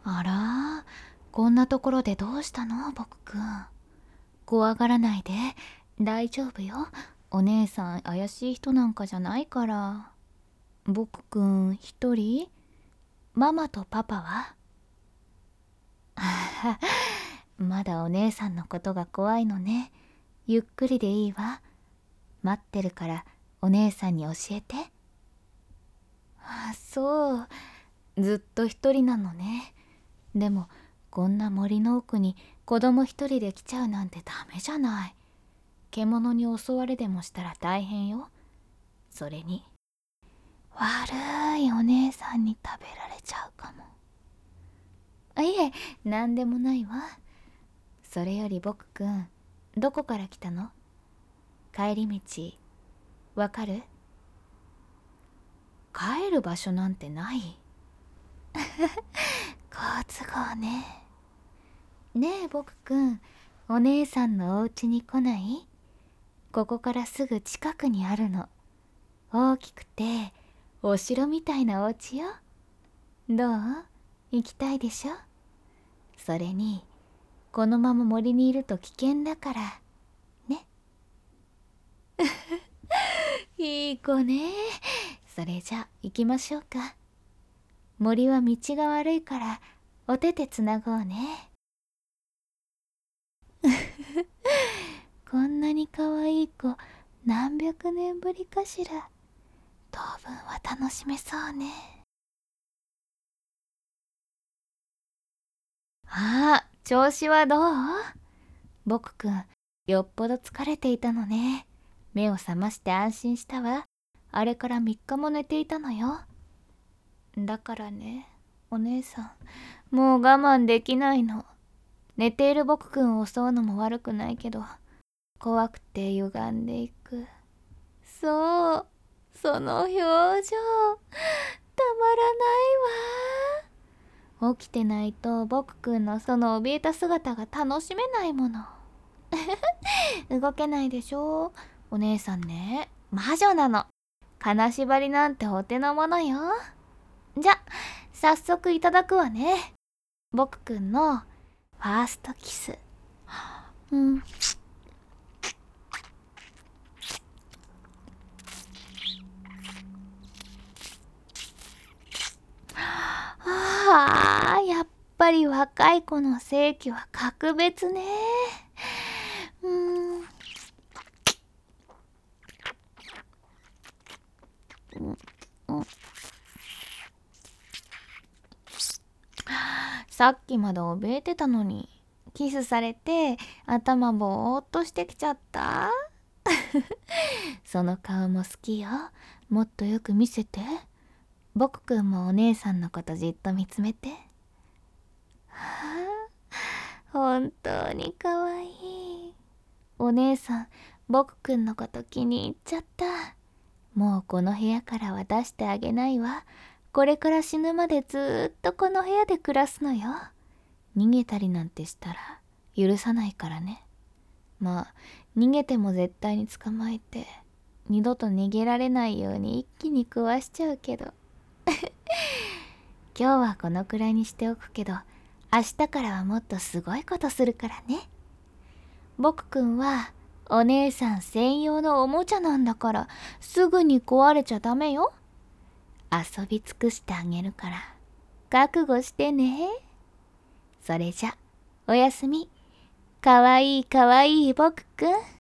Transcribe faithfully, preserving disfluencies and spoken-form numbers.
あら、こんなところでどうしたの僕くん。怖がらないで、大丈夫よ。お姉さん怪しい人なんかじゃないから。僕くん一人？ママとパパは？まだお姉さんのことが怖いのね。ゆっくりでいいわ。待ってるからお姉さんに教えて。あ、そう。ずっと一人なのね。でもこんな森の奥に子供一人で来ちゃうなんてダメじゃない。獣に襲われでもしたら大変よ。それに悪いお姉さんに食べられちゃうかも。あ、いえ、なんでもないわ。それより僕くん、どこから来たの？帰り道わかる？帰る場所なんてない。好都合ね。ねえ僕くん、お姉さんのお家に来ない？ここからすぐ近くにあるの。大きくてお城みたいなお家よ。どう？行きたいでしょ？それにこのまま森にいると危険だからね。いい子ね。それじゃ行きましょうか。森は道が悪いからお手手つなごうね。こんなに可愛い子何百年ぶりかしら。当分は楽しめそうね。ああ、調子はどう？僕くん、よっぽど疲れていたのね。目を覚まして安心したわ。あれからみっかも寝ていたのよ。だからね、お姉さん、もう我慢できないの。寝ている僕くんを襲うのも悪くないけど、怖くて歪んでいく。そう、その表情、たまらないわ。起きてないと僕くんのその怯えた姿が楽しめないもの。動けないでしょ。お姉さんね、魔女なの。金縛りなんてお手の物よ。じゃ、早速いただくわね。僕くんのファーストキス。うん。ああ、やっぱり若い子の性器は格別ね。うん。うんさっきまで怯えてたのに、キスされて頭ぼーっとしてきちゃった。その顔も好きよ。もっとよく見せて。僕くんもお姉さんのことじっと見つめて。はあ、本当にかわいい。お姉さん、僕くんのこと気に入っちゃった。もうこの部屋からは出してあげないわ。これから死ぬまでずーっとこの部屋で暮らすのよ。逃げたりなんてしたら許さないからね。まあ、逃げても絶対に捕まえて、二度と逃げられないように一気に食わしちゃうけど。今日はこのくらいにしておくけど、明日からはもっとすごいことするからね。僕くんはお姉さん専用のおもちゃなんだから、すぐに壊れちゃダメよ。遊び尽くしてあげるから覚悟してね。それじゃおやすみ。かわいいかわいい僕くん。